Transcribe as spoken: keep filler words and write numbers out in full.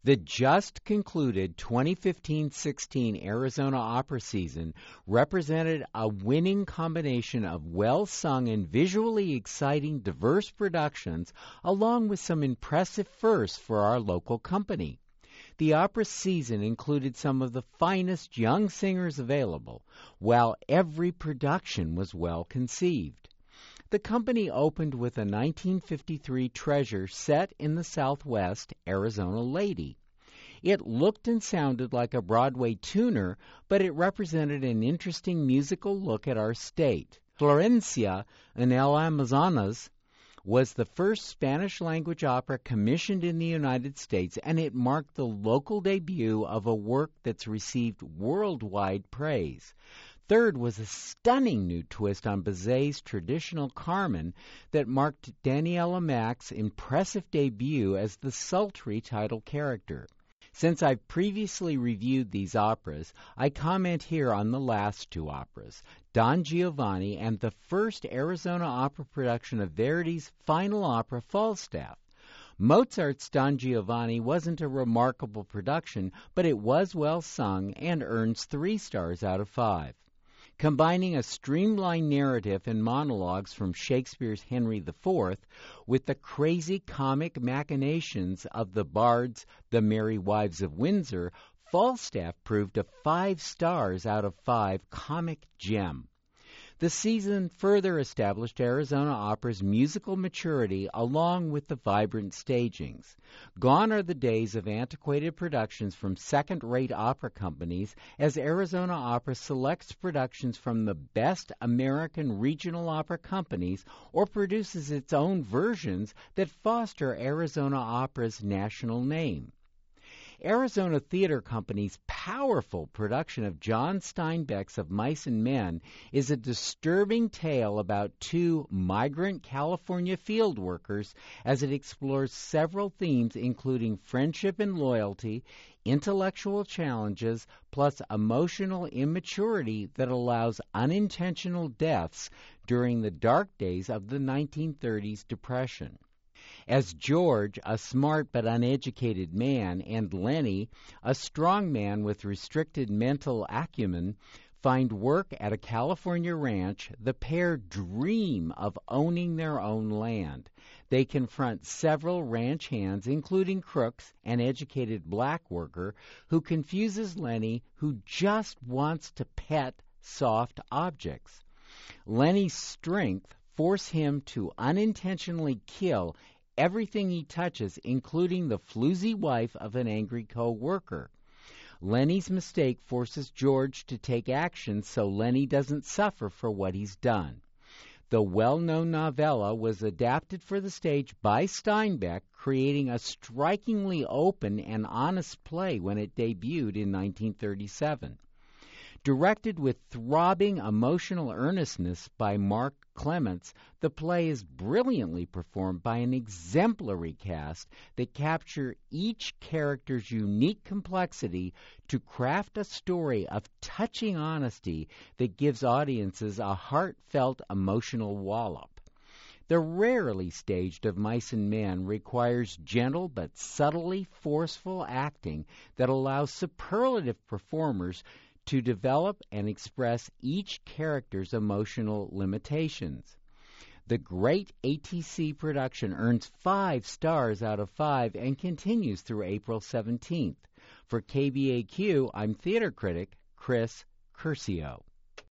The just concluded twenty fifteen sixteen Arizona opera season represented a winning combination of well-sung and visually exciting diverse productions, along with some impressive firsts for our local company. The opera season included some of the finest young singers available, while every production was well conceived. The company opened with a nineteen fifty-three treasure set in the Southwest, Arizona Lady. It looked and sounded like a Broadway tuner, but it represented an interesting musical look at our state. Florencia en el Amazonas was the first Spanish-language opera commissioned in the United States, and it marked the local debut of a work that's received worldwide praise. Third was a stunning new twist on Bizet's traditional Carmen that marked Daniela Mack's impressive debut as the sultry title character. Since I've previously reviewed these operas, I comment here on the last two operas, Don Giovanni and the first Arizona opera production of Verdi's final opera, Falstaff. Mozart's Don Giovanni wasn't a remarkable production, but it was well sung and earns three stars out of five. Combining a streamlined narrative and monologues from Shakespeare's Henry the Fourth with the crazy comic machinations of the bards, the Merry Wives of Windsor, Falstaff proved a five stars out of five comic gem. The season further established Arizona Opera's musical maturity along with the vibrant stagings. Gone are the days of antiquated productions from second-rate opera companies, as Arizona Opera selects productions from the best American regional opera companies or produces its own versions that foster Arizona Opera's national name. Arizona Theater Company's powerful production of John Steinbeck's Of Mice and Men is a disturbing tale about two migrant California field workers as it explores several themes including friendship and loyalty, intellectual challenges, plus emotional immaturity that allows unintentional deaths during the dark days of the nineteen thirties Depression. As George, a smart but uneducated man, and Lenny, a strong man with restricted mental acumen, find work at a California ranch, the pair dream of owning their own land. They confront several ranch hands, including Crooks, an educated black worker, who confuses Lenny, who just wants to pet soft objects. Lenny's strength forces him to unintentionally kill everything he touches, including the floozy wife of an angry co-worker. Lenny's mistake forces George to take action so Lenny doesn't suffer for what he's done. The well-known novella was adapted for the stage by Steinbeck, creating a strikingly open and honest play when it debuted in nineteen thirty-seven. Directed with throbbing emotional earnestness by Mark Clements, the play is brilliantly performed by an exemplary cast that capture each character's unique complexity to craft a story of touching honesty that gives audiences a heartfelt emotional wallop. The rarely staged Of Mice and Men requires gentle but subtly forceful acting that allows superlative performers to develop and express each character's emotional limitations. The great A T C production earns five stars out of five and continues through April seventeenth. For K B A Q, I'm theater critic Chris Curcio.